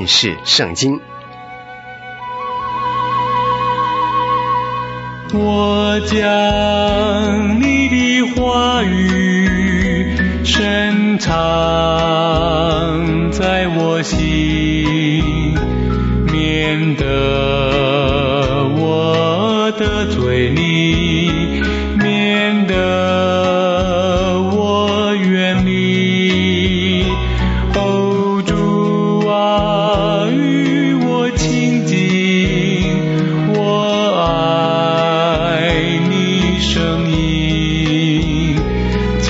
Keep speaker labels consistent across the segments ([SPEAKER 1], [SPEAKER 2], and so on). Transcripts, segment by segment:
[SPEAKER 1] 认识圣经。
[SPEAKER 2] 我将你的话语深藏在我心，免得我得罪你，免得我远离。哦，主啊，与我亲近，我爱你声音，做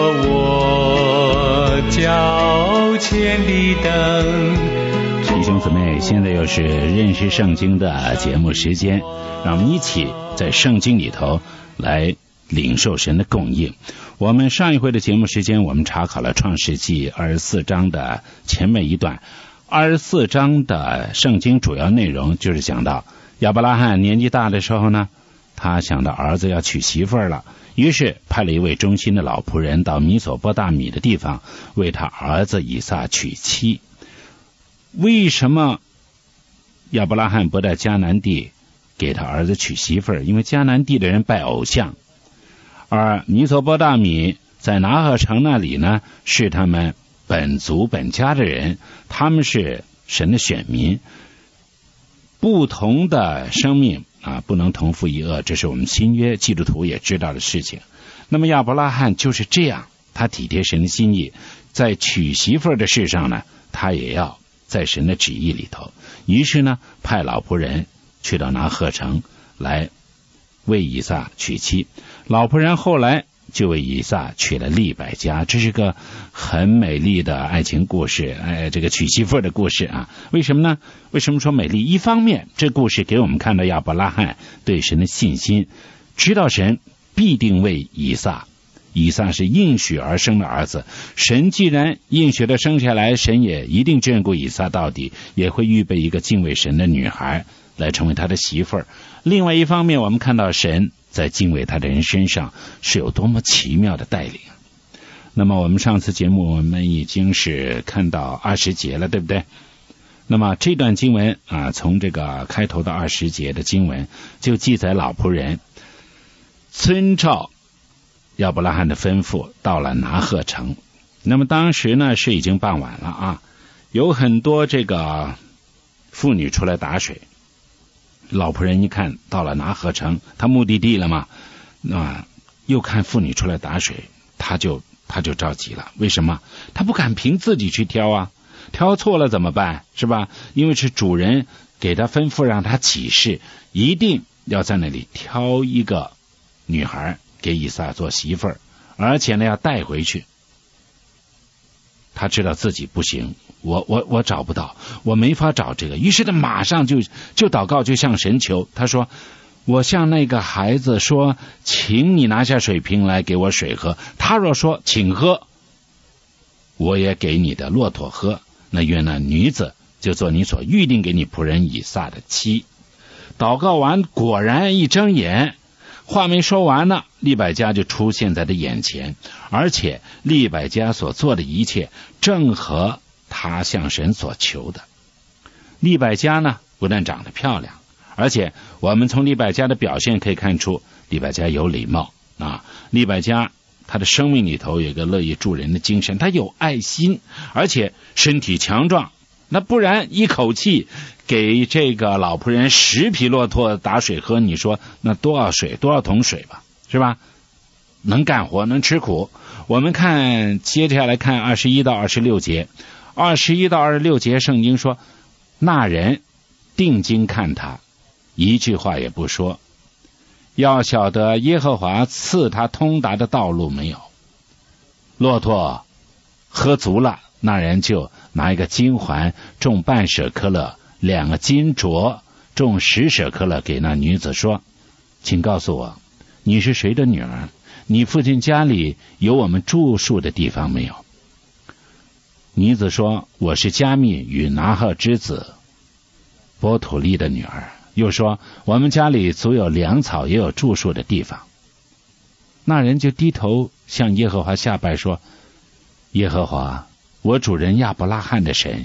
[SPEAKER 2] 我脚前的灯。
[SPEAKER 3] 弟兄姊妹，现在又是认识圣经的节目时间，让我们一起在圣经里头来领受神的供应。我们上一回的节目时间，我们查考了创世纪24章的前面一段。24章的圣经主要内容就是讲到亚伯拉罕年纪大的时候呢，他想到儿子要娶媳妇儿了，于是派了一位忠心的老仆人到米索波大米的地方，为他儿子以撒娶妻。为什么亚伯拉罕不在迦南地给他儿子娶媳妇儿？因为迦南地的人拜偶像，而米索波大米在拿鹤城那里呢，是他们本族本家的人，他们是神的选民。不同的生命不能同父异恶，这是我们新约基督徒也知道的事情。那么亚伯拉罕就是这样，他体贴神的心意，在娶媳妇儿的事上呢，他也要在神的旨意里头。于是呢，派老仆人去到拿鹤城来为以撒娶妻。老仆人后来就为以撒娶了利百加，这是个很美丽的爱情故事，这个娶媳妇的故事啊。为什么呢？为什么说美丽？一方面，这故事给我们看到亚伯拉罕对神的信心，知道神必定为以撒是应许而生的儿子，神既然应许的生下来，神也一定眷顾以撒到底，也会预备一个敬畏神的女孩来成为他的媳妇儿。另外一方面，我们看到神在敬畏他的人身上是有多么奇妙的带领。那么我们上次节目我们已经是看到20节了，对不对？那么这段经文从这个开头的20节的经文就记载老仆人遵照亚伯拉罕的吩咐到了拿鹤城。那么当时呢是已经傍晚了有很多这个妇女出来打水。老仆人一看到了拿鹤城，他目的地了嘛，又看妇女出来打水，他就着急了。为什么？他不敢凭自己去挑挑错了怎么办？是吧？因为是主人给他吩咐让他起誓，一定要在那里挑一个女孩给以撒做媳妇儿，而且呢要带回去。他知道自己不行，我找不到，我没法找这个。于是他马上就祷告，就向神求。他说，我向那个孩子说，请你拿下水瓶来给我水喝，他若说请喝，我也给你的骆驼喝，那愿那女子就做你所预定给你仆人以撒的妻。祷告完，果然一睁眼，话没说完呢，利百加就出现在他眼前，而且利百加所做的一切正合他向神所求的。利百加呢不但长得漂亮，而且我们从利百加的表现可以看出利百加有礼貌利百加他的生命里头有一个乐意助人的精神，他有爱心，而且身体强壮，那不然一口气给这个老仆人10匹骆驼打水喝，你说那多少水，多少桶水吧，是吧？能干活，能吃苦。我们看接下来看21到26节，21到26节圣经说，那人定睛看他，一句话也不说，要晓得耶和华赐他通达的道路没有。骆驼喝足了，那人就拿一个金环重半舍克勒，2个金镯重10舍克勒给那女子说，请告诉我，你是谁的女儿？你父亲家里有我们住宿的地方没有？女子说，我是加密与拿鹤之子波土利的女儿。又说，我们家里足有粮草，也有住宿的地方。那人就低头向耶和华下拜说，耶和华，我主人亚伯拉罕的神，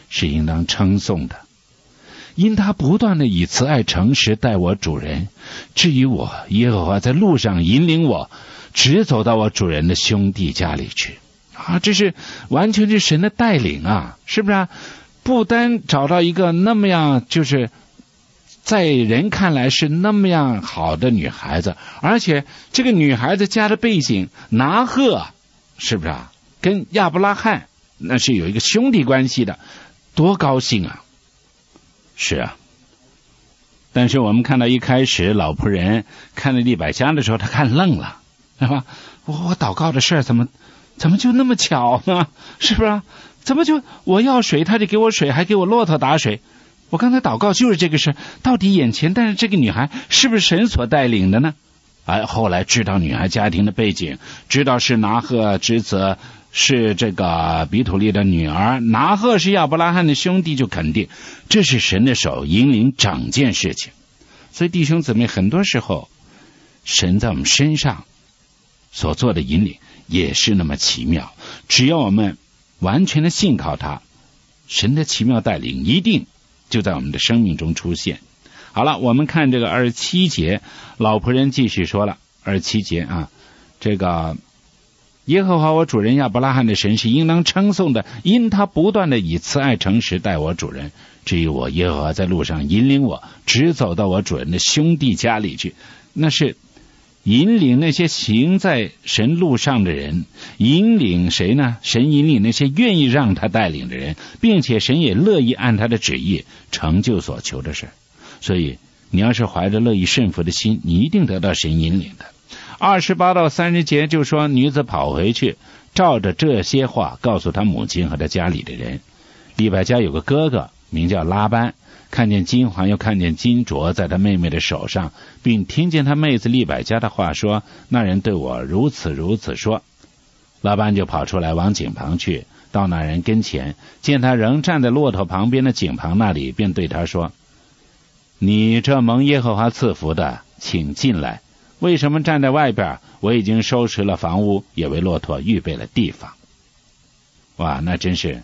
[SPEAKER 3] 是应当称颂的。因他不断的以慈爱诚实待我主人，至于我，耶和华在路上引领我，直走到我主人的兄弟家里去。这是完全是神的带领啊，是不是啊？不单找到一个那么样，就是在人看来是那么样好的女孩子，而且这个女孩子家的背景，拿鹤是不是啊？跟亚伯拉罕那是有一个兄弟关系的，多高兴啊！是啊，但是我们看到一开始老仆人看到利百加的时候，他看愣了，是吧？我祷告的事怎么就那么巧呢？是不是啊？怎么就我要水，他就给我水，还给我骆驼打水？我刚才祷告就是这个事，到底眼前但是这个女孩是不是神所带领的呢？后来知道女孩家庭的背景，知道是拿鹤之子，是这个比土利的女儿，拿鹤是亚伯拉罕的兄弟，就肯定这是神的手引领整件事情。所以弟兄姊妹，很多时候神在我们身上所做的引领也是那么奇妙，只要我们完全的信靠他，神的奇妙带领一定就在我们的生命中出现。好了，我们看这个27节，老仆人继续说了，27节啊，这个耶和华我主人亚伯拉罕的神是应当称颂的，因他不断的以慈爱诚实待我主人，至于我，耶和华在路上引领我，直走到我主人的兄弟家里去。那是引领那些行在神路上的人，引领谁呢？神引领那些愿意让他带领的人，并且神也乐意按他的旨意成就所求的事。所以你要是怀着乐意顺服的心，你一定得到神引领的。28到30节就说，女子跑回去，照着这些话告诉他母亲和他家里的人。利百加有个哥哥名叫拉班，看见金环又看见金镯在他妹妹的手上，并听见他妹子利百加的话说，那人对我如此如此说。拉班就跑出来往井旁去，到那人跟前，见他仍站在骆驼旁边的井旁那里，便对他说，你这蒙耶和华赐福的，请进来，为什么站在外边？我已经收拾了房屋，也为骆驼预备了地方。哇，那真是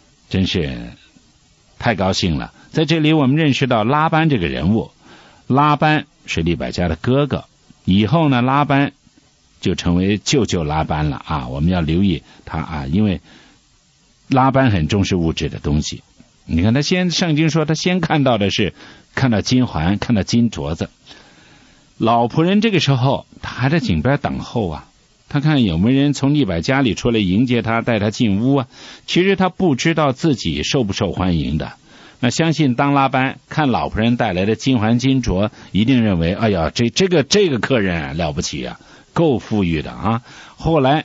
[SPEAKER 3] 太高兴了。在这里我们认识到拉班这个人物，拉班是利百加的哥哥，以后呢拉班就成为舅舅拉班了啊！我们要留意他啊，因为拉班很重视物质的东西。你看圣经说他先看到的是看到金环，看到金镯子。老仆人这个时候他还在井边等候啊，他看有没有人从利百加里出来迎接他，带他进屋啊。其实他不知道自己受不受欢迎的。那相信当拉班看老仆人带来的金环金镯，一定认为哎呀，这个客人啊了不起啊，够富裕的啊。后来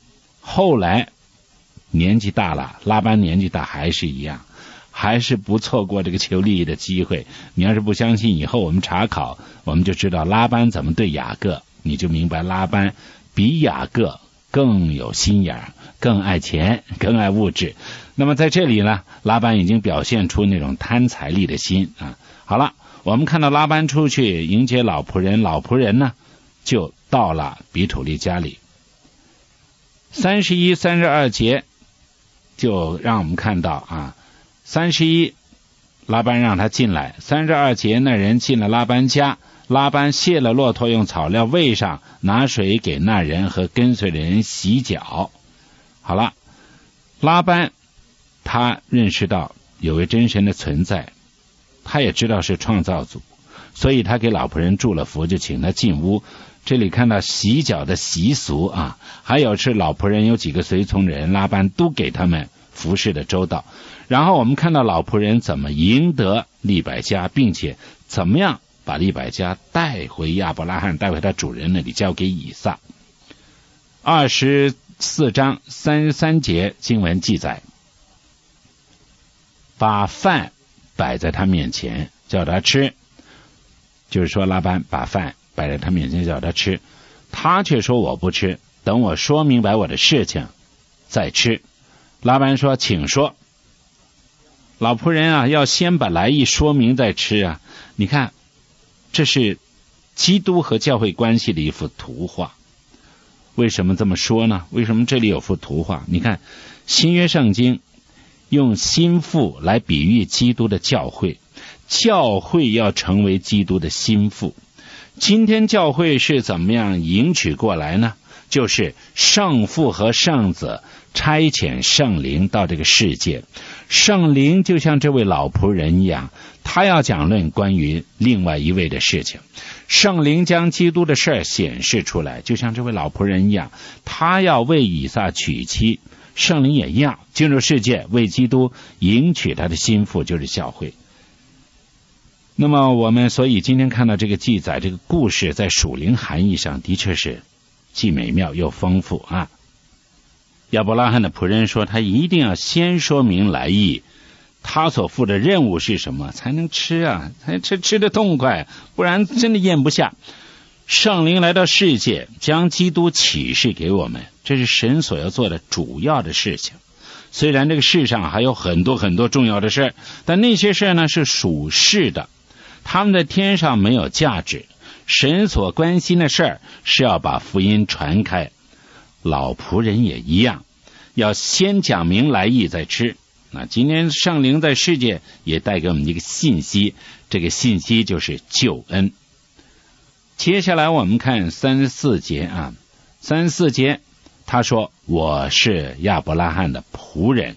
[SPEAKER 3] 年纪大了，拉班年纪大还是一样，还是不错过这个求利益的机会。你要是不相信，以后我们查考，我们就知道拉班怎么对雅各，你就明白拉班比雅各更有心眼，更爱钱，更爱物质。那么在这里呢，拉班已经表现出那种贪财力的心啊。好了，我们看到拉班出去迎接老仆人，老仆人呢就到了比土利家里。31、32节就让我们看到啊，31拉班让他进来，32节那人进了拉班家，拉班卸了骆驼，用草料喂上，拿水给那人和跟随的人洗脚。好了，拉班他认识到有位真神的存在，他也知道是创造主，所以他给老仆人祝了福，就请他进屋。这里看到洗脚的习俗啊，还有是老仆人有几个随从人，拉班都给他们服侍的周到。然后我们看到老仆人怎么赢得利百加，并且怎么样把利百加带回亚伯拉罕，带回他主人那里，交给以撒。24章33节经文记载，把饭摆在他面前叫他吃，就是说拉班把饭摆在他面前叫他吃，他却说我不吃，等我说明白我的事情再吃。拉班说请说。老仆人啊，要先把来意说明再吃啊。你看，这是基督和教会关系的一幅图画。为什么这么说呢？为什么这里有幅图画？你看新约圣经用心腹来比喻基督的教会，教会要成为基督的心腹。今天教会是怎么样迎娶过来呢？就是圣父和圣子差遣圣灵到这个世界，圣灵就像这位老仆人一样，他要讲论关于另外一位的事情。圣灵将基督的事显示出来，就像这位老仆人一样，他要为以撒娶妻，圣灵也一样进入世界，为基督迎娶他的心腹，就是教会。那么我们所以今天看到这个记载，这个故事在属灵含义上的确是既美妙又丰富啊。亚伯拉罕的仆人说，他一定要先说明来意，他所负的任务是什么，才能吃啊，才吃得痛快，不然真的咽不下。圣灵来到世界，将基督启示给我们，这是神所要做的主要的事情。虽然这个世上还有很多很多重要的事，但那些事呢是属世的，他们在天上没有价值。神所关心的事是要把福音传开，老仆人也一样，要先讲明来意再吃。那今天圣灵在世界也带给我们一个信息，这个信息就是救恩。接下来我们看34节啊，34节他说，我是亚伯拉罕的仆人。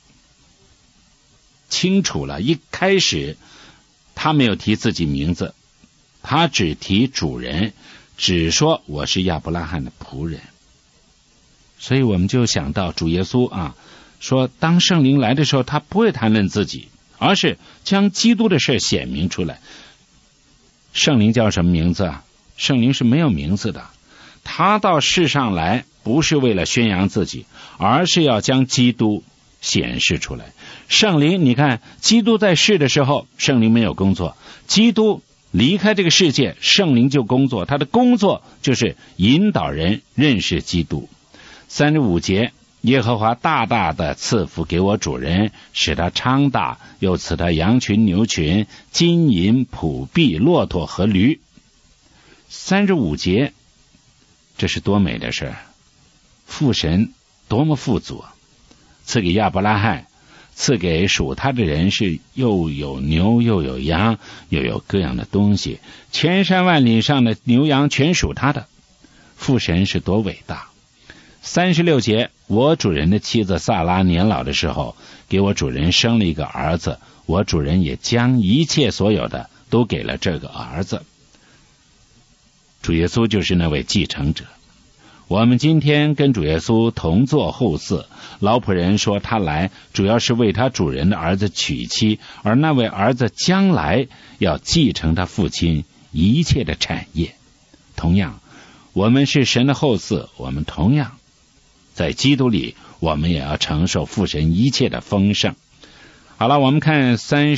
[SPEAKER 3] 清楚了，一开始他没有提自己名字，他只提主人，只说我是亚伯拉罕的仆人。所以我们就想到主耶稣啊，说当圣灵来的时候，他不会谈论自己，而是将基督的事显明出来。圣灵叫什么名字啊？圣灵是没有名字的，他到世上来不是为了宣扬自己，而是要将基督显示出来。圣灵，你看基督在世的时候，圣灵没有工作，基督离开这个世界，圣灵就工作，他的工作就是引导人认识基督。35节，耶和华大大的赐福给我主人，使他昌大，又赐他羊群牛群、金银仆婢、骆驼和驴。35节，这是多美的事，父神多么富足，赐给亚伯拉罕，赐给属他的人是又有牛又有羊，又有各样的东西，千山万里上的牛羊全属他的。父神是多伟大。36节，我主人的妻子萨拉年老的时候，给我主人生了一个儿子，我主人也将一切所有的都给了这个儿子。主耶稣就是那位继承者，我们今天跟主耶稣同作后嗣。老仆人说他来主要是为他主人的儿子娶妻，而那位儿子将来要继承他父亲一切的产业。同样，我们是神的后嗣，我们同样在基督里，我们也要承受父神一切的丰盛。好了，我们看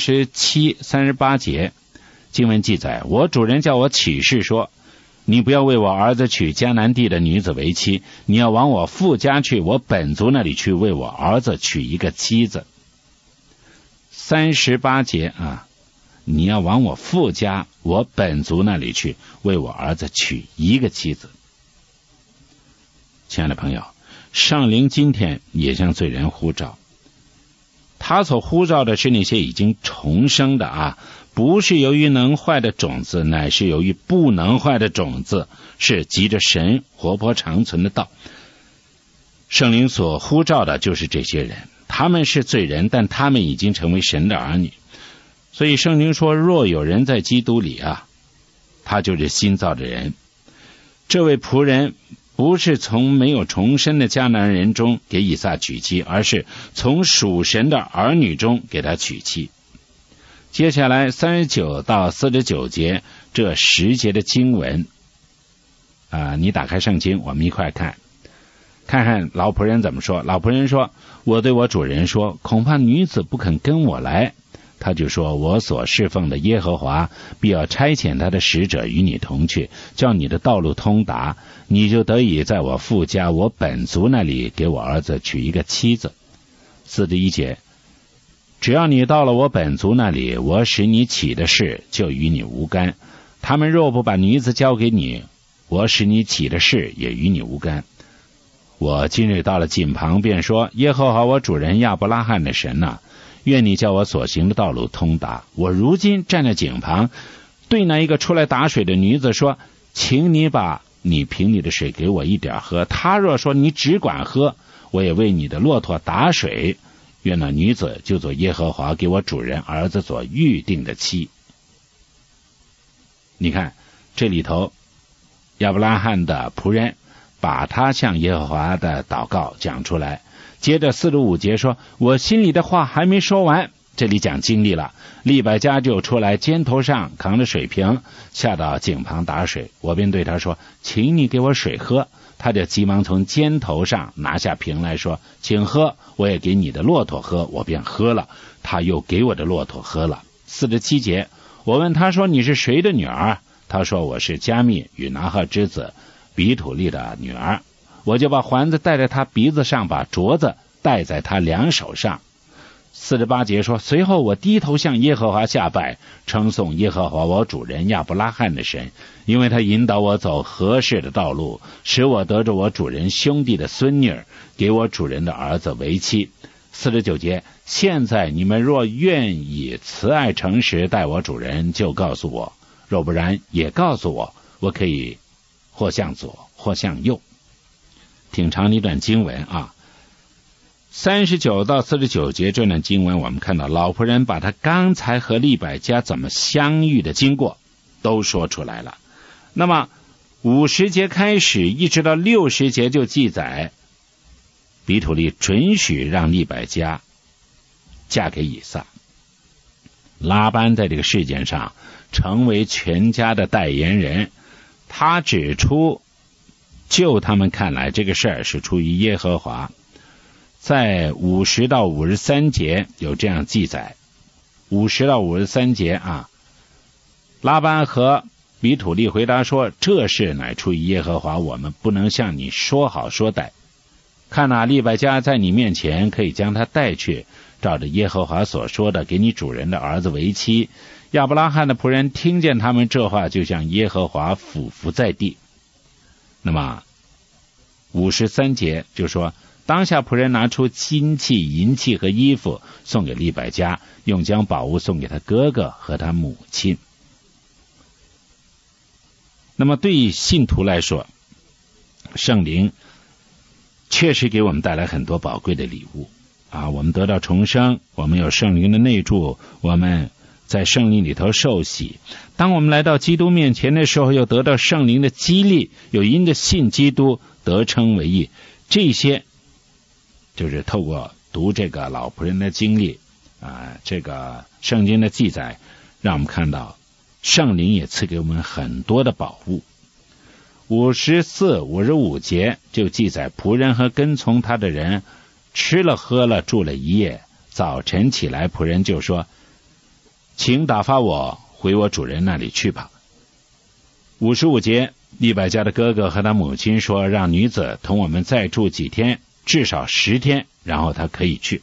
[SPEAKER 3] 37、38节经文记载，我主人叫我起誓说，你不要为我儿子娶迦南地的女子为妻，你要往我父家去，我本族那里去，为我儿子娶一个妻子。38节啊，你要往我父家，我本族那里去，为我儿子娶一个妻子。亲爱的朋友，圣灵今天也向罪人呼召，他所呼召的是那些已经重生的啊，不是由于能坏的种子，乃是由于不能坏的种子，是藉着神活泼长存的道。圣灵所呼召的就是这些人，他们是罪人，但他们已经成为神的儿女。所以圣经说，若有人在基督里啊，他就是新造的人。这位仆人不是从没有重生的迦南人中给以撒娶妻，而是从属神的儿女中给他娶妻。接下来39到49节这10节的经文你打开圣经，我们一块看看老仆人怎么说。老仆人说，我对我主人说，恐怕女子不肯跟我来，他就说，我所侍奉的耶和华必要差遣他的使者与你同去，叫你的道路通达，你就得以在我父家我本族那里给我儿子娶一个妻子。41节，只要你到了我本族那里，我使你起的事就与你无干，他们若不把女子交给你，我使你起的事也与你无干。 我今日到了井旁，便说：耶和华我主人亚伯拉罕的神哪，愿你叫我所行的道路通达。我如今站在井旁，对那一个出来打水的女子说：请你把你瓶里的水给我一点喝。她若说你只管喝，我也为你的骆驼打水。愿那女子就做耶和华给我主人儿子所预定的妻。你看这里头，亚伯拉罕的仆人把他向耶和华的祷告讲出来。接着45节说：我心里的话还没说完，这里讲经历了。利百加就出来，肩头上扛着水瓶，下到井旁打水。我便对他说：请你给我水喝。他就急忙从肩头上拿下瓶来说：请喝，我也给你的骆驼喝。我便喝了，他又给我的骆驼喝了。47节，我问他说：你是谁的女儿？他说：我是加密与拿鹤之子比土利的女儿。我就把环子戴在他鼻子上，把镯子戴在他两手上。48节说：随后我低头向耶和华下拜，称颂耶和华我主人亚伯拉罕的神，因为他引导我走合适的道路，使我得着我主人兄弟的孙女，给我主人的儿子为妻。49节，现在你们若愿以慈爱诚实待我主人，就告诉我，若不然也告诉我，我可以或向左或向右。挺长的一段经文啊。39到49节这段经文，我们看到老仆人把他刚才和利百加怎么相遇的经过都说出来了。那么50节开始一直到60节就记载比土利准许让利百加嫁给以撒。拉班在这个事件上成为全家的代言人，他指出就他们看来这个事儿是出于耶和华。在50到53节有这样记载。50到53节啊，拉班和比土利回答说：这事乃出于耶和华，我们不能向你说好说歹。看哪，利百加在你面前，可以将他带去，照着耶和华所说的，给你主人的儿子为妻。亚伯拉罕的仆人听见他们这话，就向耶和华俯伏在地。那么53节就说：当下仆人拿出金器、银器和衣服送给利百加，又将宝物送给他哥哥和他母亲。那么对信徒来说，圣灵确实给我们带来很多宝贵的礼物啊！我们得到重生，我们有圣灵的内住，我们在圣灵里头受洗。当我们来到基督面前的时候，又得到圣灵的激励，又因着信基督得称为义。这些就是透过读这个老仆人的经历啊，这个圣经的记载，让我们看到圣灵也赐给我们很多的宝物。54、55节就记载仆人和跟从他的人吃了喝了住了一夜，早晨起来，仆人就说：请打发我回我主人那里去吧。55节，利百加的哥哥和他母亲说：让女子同我们再住几天，至少10天，然后他可以去。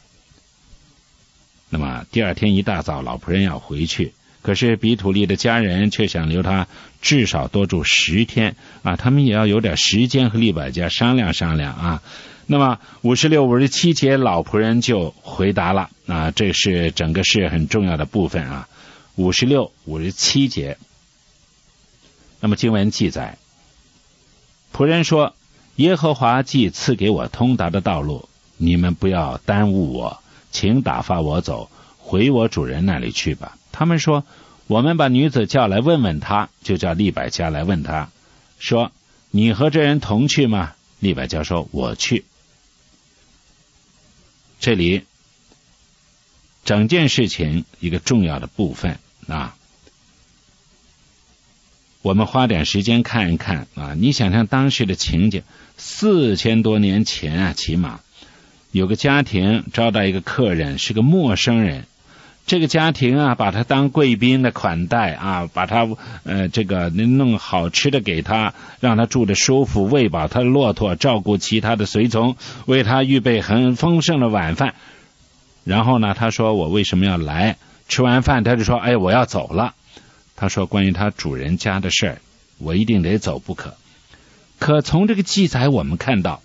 [SPEAKER 3] 那么第二天一大早，老仆人要回去，可是比土利的家人却想留他至少多住10天啊，他们也要有点时间和利百加商量商量啊。那么56、57节，老仆人就回答了啊，这是整个事很重要的部分啊。56、57节，那么经文记载，仆人说：耶和华既赐给我通达的道路，你们不要耽误我，请打发我走，回我主人那里去吧。他们说：我们把女子叫来问问他，就叫利百加来问他，说：你和这人同去吗？利百加说：我去。这里整件事情一个重要的部分啊，我们花点时间看一看啊。你想想当时的情景，4000多年前啊，起码有个家庭招待一个客人，是个陌生人。这个家庭啊，把他当贵宾的款待啊，把他这个弄好吃的给他，让他住得舒服，喂饱他的骆驼，照顾其他的随从，为他预备很丰盛的晚饭。然后呢，他说：我为什么要来？吃完饭他就说：我要走了。他说：关于他主人家的事儿，我一定得走不可。可从这个记载我们看到，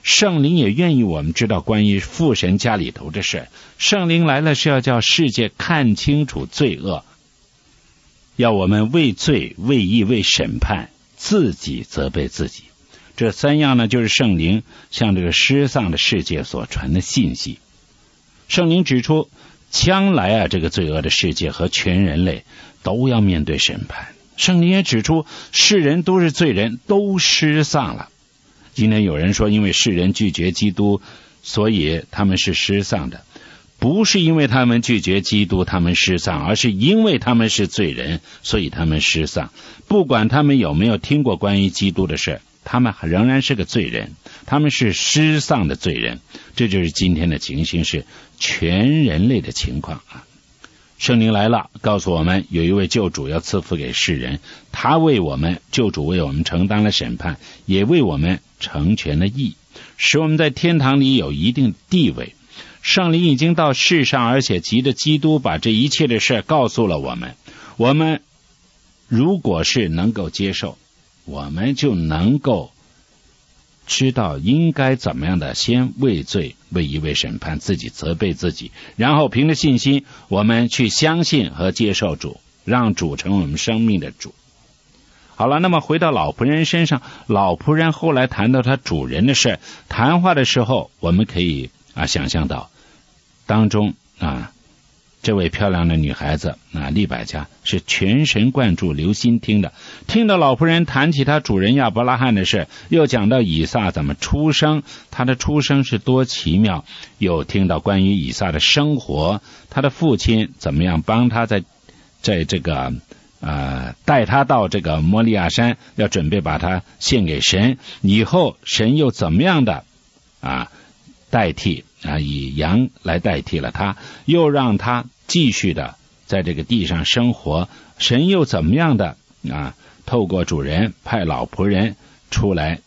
[SPEAKER 3] 圣灵也愿意我们知道关于父神家里头的事。圣灵来了是要叫世界看清楚罪恶，要我们为罪、为义、为审判自己责备自己。这三样呢，就是圣灵向这个失丧的世界所传的信息。圣灵指出，将来这个罪恶的世界和全人类都要面对审判。圣灵也指出，世人都是罪人，都失丧了。今天有人说，因为世人拒绝基督，所以他们是失丧的。不是因为他们拒绝基督他们失丧，而是因为他们是罪人，所以他们失丧。不管他们有没有听过关于基督的事，他们仍然是个罪人，他们是失丧的罪人。这就是今天的情形，是全人类的情况啊。圣灵来了，告诉我们有一位救主要赐福给世人，他为我们，救主为我们承担了审判，也为我们成全了义，使我们在天堂里有一定地位。圣灵已经到世上，而且藉着基督把这一切的事告诉了我们。我们如果是能够接受，我们就能够知道应该怎么样的先为罪、为义、为审判，自己责备自己，然后凭着信心我们去相信和接受主，让主成为我们生命的主。好了，那么回到老仆人身上，老仆人后来谈到他主人的事，谈话的时候我们可以想象到当中这位漂亮的女孩子利百加是全神贯注留心听的，听到老仆人谈起他主人亚伯拉罕的事，又讲到以撒怎么出生，他的出生是多奇妙，又听到关于以撒的生活，他的父亲怎么样帮他在这个带他到这个摩利亚山，要准备把他献给神，以后神又怎么样的代替以羊来代替了他，又让他继续的在这个地上生活，神又怎么样的透过主人派老仆人出来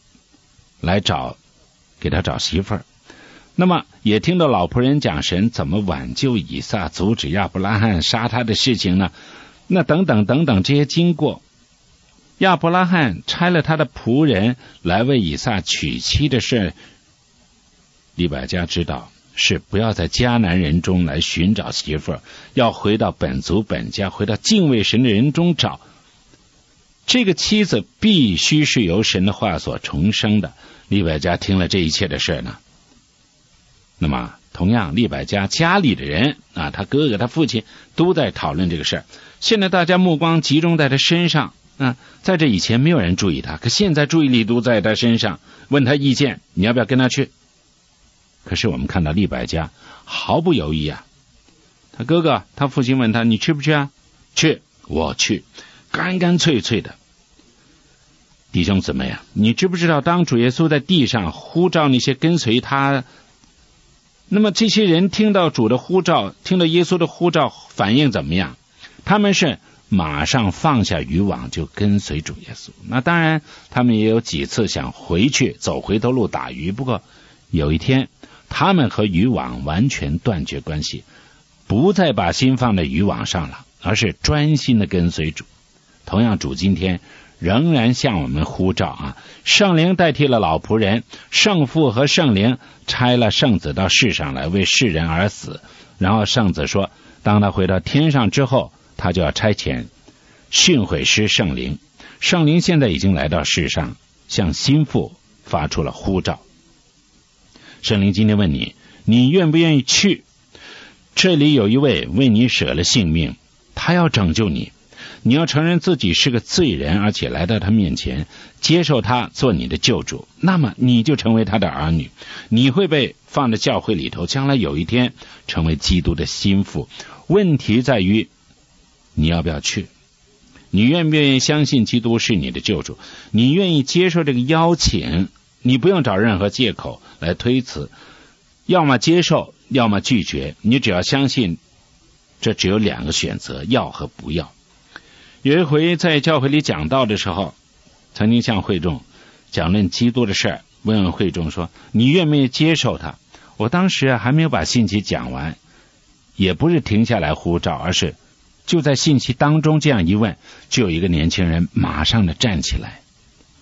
[SPEAKER 3] 给他找媳妇儿。那么也听到老仆人讲神怎么挽救以撒，阻止亚伯拉罕杀他的事情呢，那等等等等这些经过。亚伯拉罕差了他的仆人来为以撒娶妻的事，利百加知道是不要在迦南人中来寻找媳妇儿，要回到本族本家，回到敬畏神的人中找。这个妻子必须是由神的话所重生的。利百加听了这一切的事呢，那么同样利百加家里的人他哥哥他父亲都在讨论这个事。现在大家目光集中在他身上在这以前没有人注意他，可现在注意力都在他身上，问他意见，你要不要跟他去？可是我们看到利百加毫不犹豫他哥哥他父亲问他，你去不去去，我去，干干脆脆的。弟兄姊妹你知不知道当主耶稣在地上呼召那些跟随他，那么这些人听到主的呼召，听到耶稣的呼召，反应怎么样？他们是马上放下渔网就跟随主耶稣。那当然他们也有几次想回去走回头路打鱼，不过有一天他们和渔网完全断绝关系，不再把心放在渔网上了，而是专心的跟随主。同样主今天仍然向我们呼召圣灵代替了老仆人，圣父和圣灵差了圣子到世上来为世人而死，然后圣子说当他回到天上之后，他就要差遣训诲师圣灵。圣灵现在已经来到世上，向心腹发出了呼召。圣灵今天问你，你愿不愿意去？这里有一位为你舍了性命，他要拯救你。你要承认自己是个罪人，而且来到他面前，接受他做你的救主，那么你就成为他的儿女，你会被放在教会里头，将来有一天成为基督的心腹。问题在于你要不要去，你愿不愿意相信基督是你的救主，你愿意接受这个邀请，你不用找任何借口来推辞，要么接受要么拒绝，你只要相信这只有两个选择，要和不要。有一回在教会里讲道的时候，曾经向会众讲论基督的事，问会众说你愿不愿意接受他？我当时还没有把信息讲完，也不是停下来呼召，而是就在信息当中这样一问，就有一个年轻人马上的站起来，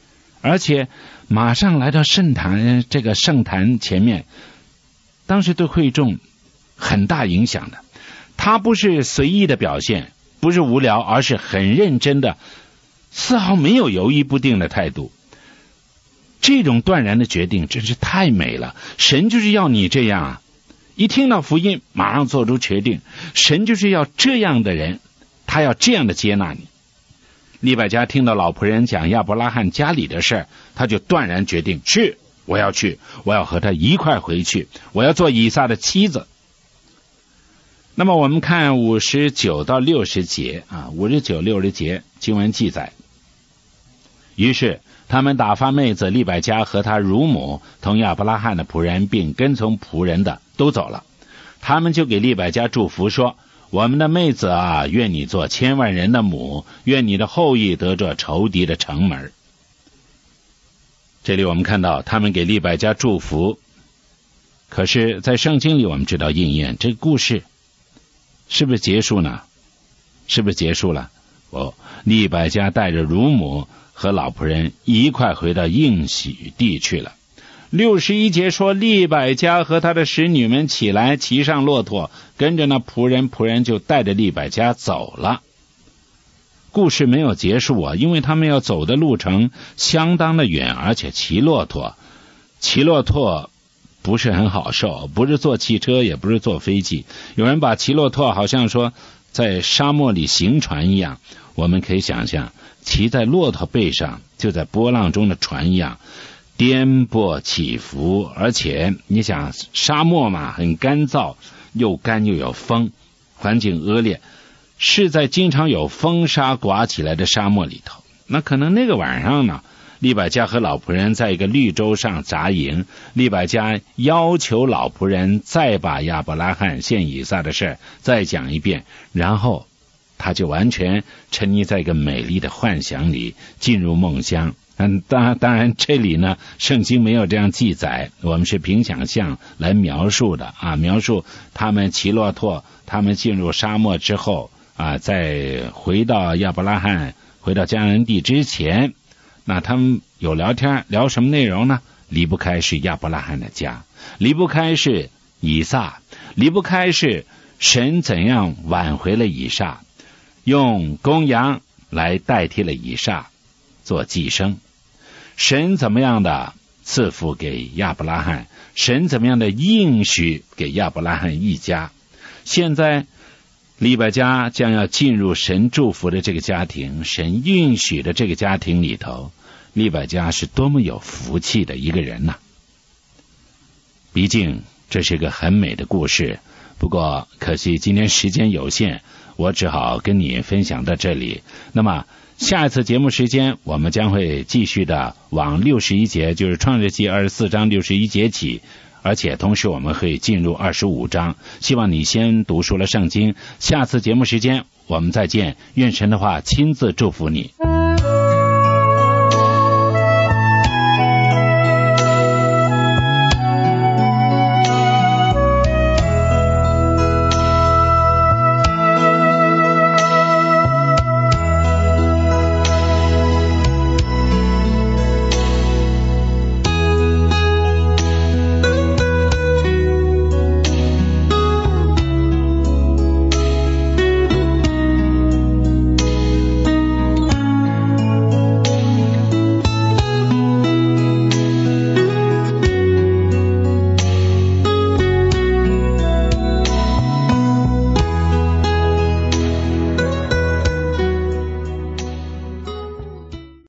[SPEAKER 3] 而且马上来到圣坛前面，当时对会众很大影响的。他不是随意的表现，不是无聊，而是很认真的，丝毫没有犹豫不定的态度。这种断然的决定真是太美了，神就是要你这样啊！一听到福音马上做出决定，神就是要这样的人，他要这样的接纳你。利百加听到老仆人讲亚伯拉罕家里的事，他就断然决定去，我要去，我要和他一块回去，我要做以撒的妻子。那么我们看59到60节啊，59、60节经文记载，于是他们打发妹子利百加和他乳母同亚伯拉罕的仆人并跟从仆人的都走了。他们就给利百加祝福说，我们的妹子啊，愿你做千万人的母，愿你的后裔得着仇敌的城门。这里我们看到他们给利百加祝福，可是在圣经里我们知道应验这个故事是不是结束呢？是不是结束了？利百加带着乳母和老仆人一块回到应许地去了。61节说，利百加和他的使女们起来，骑上骆驼，跟着那仆人就带着利百加走了。故事没有结束啊，因为他们要走的路程相当的远，而且骑骆驼不是很好受，不是坐汽车，也不是坐飞机。有人把骑骆驼好像说在沙漠里行船一样，我们可以想象骑在骆驼背上，就在波浪中的船一样，颠簸起伏。而且你想沙漠嘛，很干燥，又干又有风，环境恶劣，是在经常有风沙刮起来的沙漠里头。那可能那个晚上呢，利百加和老仆人在一个绿洲上扎营，利百加要求老仆人再把亚伯拉罕献以撒的事再讲一遍，然后他就完全沉溺在一个美丽的幻想里，进入梦乡。当然这里呢圣经没有这样记载，我们是凭想象来描述的啊，描述他们骑骆驼，他们进入沙漠之后啊，在回到亚伯拉罕回到迦南地之前，那他们有聊天，聊什么内容呢？离不开是亚伯拉罕的家，离不开是以撒，离不开是神怎样挽回了以撒，用公羊来代替了以撒做寄生，神怎么样的赐福给亚伯拉罕，神怎么样的应许给亚伯拉罕一家。现在利百加将要进入神祝福的这个家庭，神应许的这个家庭里头，利百加是多么有福气的一个人呐！毕竟这是个很美的故事，不过可惜今天时间有限，我只好跟你分享到这里。那么下一次节目时间，我们将会继续的往61节，就是创世纪24章61节起，而且同时我们会进入25章。希望你先读熟了圣经，下次节目时间我们再见，愿神的话亲自祝福你。